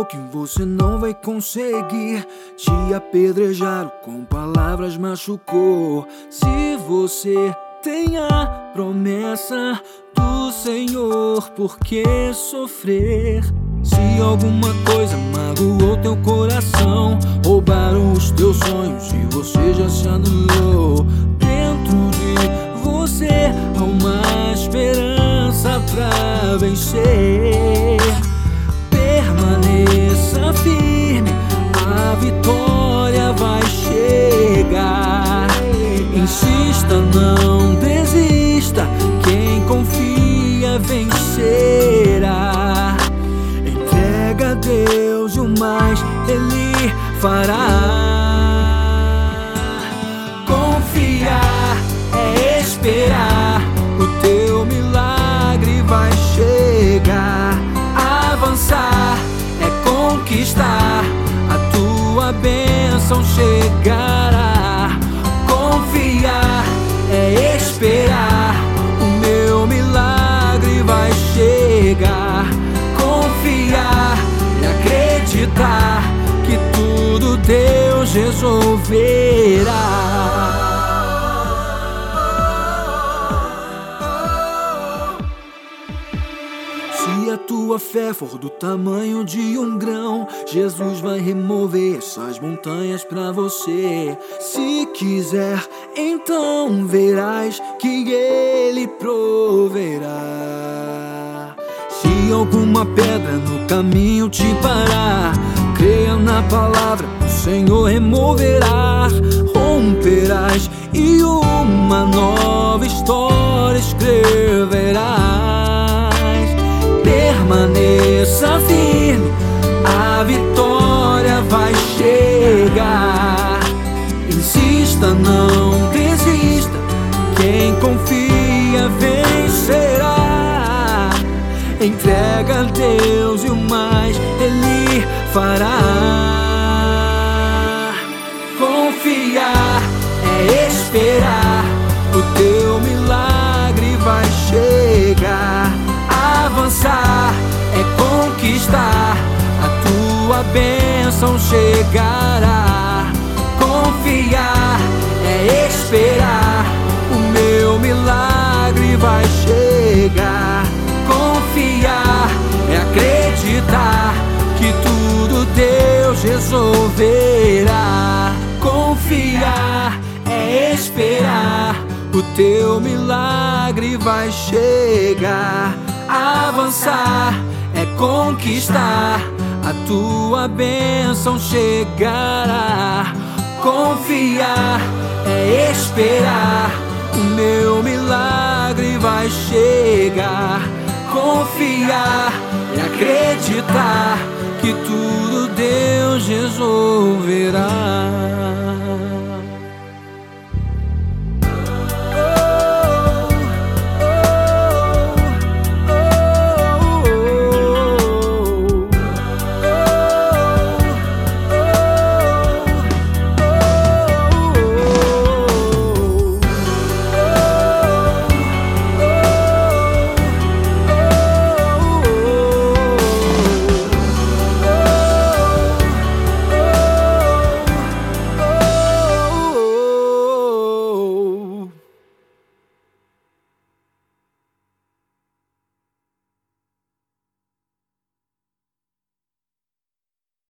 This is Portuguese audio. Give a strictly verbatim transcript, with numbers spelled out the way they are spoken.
falou que você não vai conseguir. Te apedrejaram, com palavras machucou. Se você tem a promessa do Senhor, por que sofrer? Se alguma coisa magoou teu coração, roubaram os teus sonhos e você já se anulou. Dentro de você há uma esperança pra vencer. Permaneça firme, a vitória vai chegar. Insista, não desista, quem confia vencerá. Entrega a Deus e o mais Ele fará. Confiar é esperar, o teu milagre vai chegar. Avançar é conquistar, a tua bênção chegará. Confiar é esperar, o meu milagre vai chegar. Confiar e acreditar que tudo Deus resolverá. Se a tua fé for do tamanho de um grão, Jesus vai remover essas montanhas pra você. Se quiser, então verás que Ele proverá. Se alguma pedra no caminho te parar, creia na palavra, o Senhor removerá. Romperás e uma nova história escreverás. Permaneça firme, a vitória vai chegar. Insista, não desista, quem confia vencerá. Entrega a Deus e o mais Ele fará. Confiar é esperar, o teu milagre vai chegar. Avançar é conquistar, a tua bênção chegará. Confiar é esperar, o meu milagre vai chegar. Confiar é acreditar que tudo Deus resolverá. Confiar é esperar, o teu milagre vai chegar. Avançar é conquistar, a tua bênção chegará. Confiar é esperar, o meu milagre vai chegar. Confiar é acreditar que tudo Deus resolverá.